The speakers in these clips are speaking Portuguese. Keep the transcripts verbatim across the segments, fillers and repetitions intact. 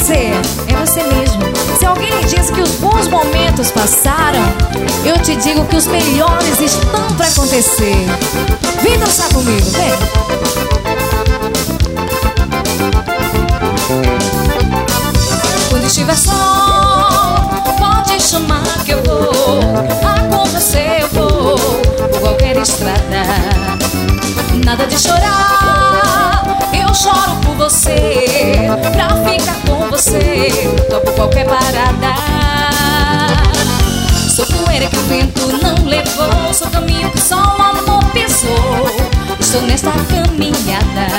você, é você mesmo. Se alguém lhe diz que os bons momentos passaram, eu te digo que os melhores estão pra acontecer. Vem dançar comigo, vem. Quando estiver sol, pode chamar que eu vou. Ah, com você eu vou por qualquer estrada. Nada de chorar, eu choro por você. Pra ficar com você, topo qualquer parada. Sou poeira que o vento não levou, sou caminho que só o amor pisou. Estou nesta caminhada.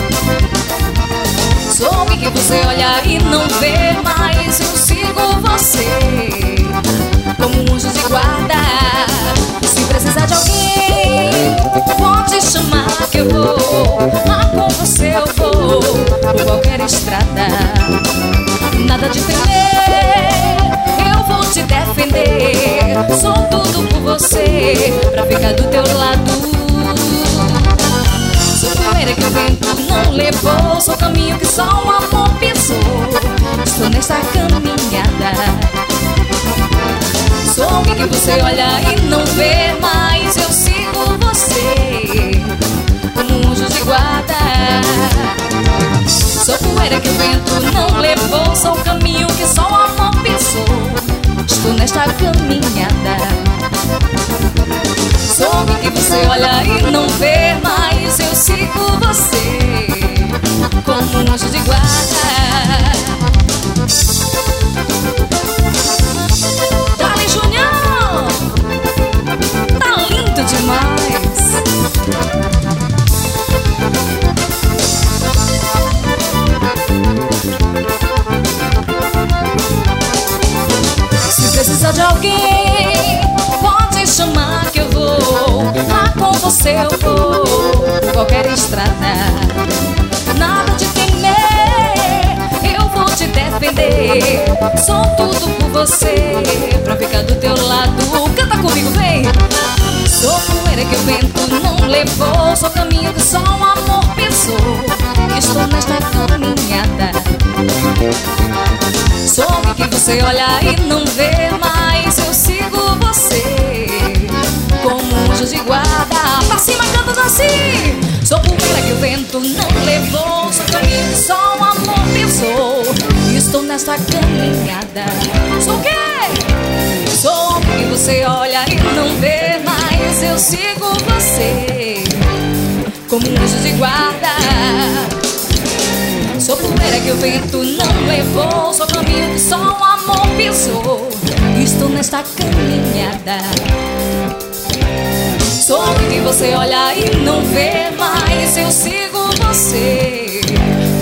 Sou alguém que você olha e não vê, mas eu sigo você como um anjo de guarda. Se precisar de alguém, pode chamar que eu vou. Ah, com você eu vou por qualquer estrada. Nada de temer, eu vou te defender. Sou tudo por você, pra ficar do teu lado. Sou poeira que o vento não levou, sou caminho que só o amor pisou. Estou nesta caminhada. Sou alguém que você olha e não vê, mas eu sigo você como um anjo de guarda. Sou poeira que o vento não levou, sou o caminho que só o amor pisou. Estou nesta caminhada. Sou alguém que você olha e não vê, mas eu sigo você como um anjo de guarda. Dale, Junior! Tá lindo demais! Se precisar de alguém, pode chamar que eu vou. Ah, com você eu vou por qualquer estrada. Nada de temer, eu vou te defender. Sou tudo por você, pra ficar do teu lado. Canta comigo, vem! Sou poeira que o vento não levou, sou caminho que só o amor pisou. Estou nesta caminhada. Sou alguém que você olha e não vê, mas eu sigo você como um anjo de guarda. Pra cima, canta assim! Sou poeira que o vento não levou, sou caminho que só o amor pisou. Estou nesta caminhada. Sou o quê? Sou alguém que você olha e não vê, mas eu sigo você como um anjo de guarda. Sou poeira que o vento não levou, sou caminho que só o amor pisou. Estou nesta caminhada. Sou alguém que você olha e não vê, mas eu sigo você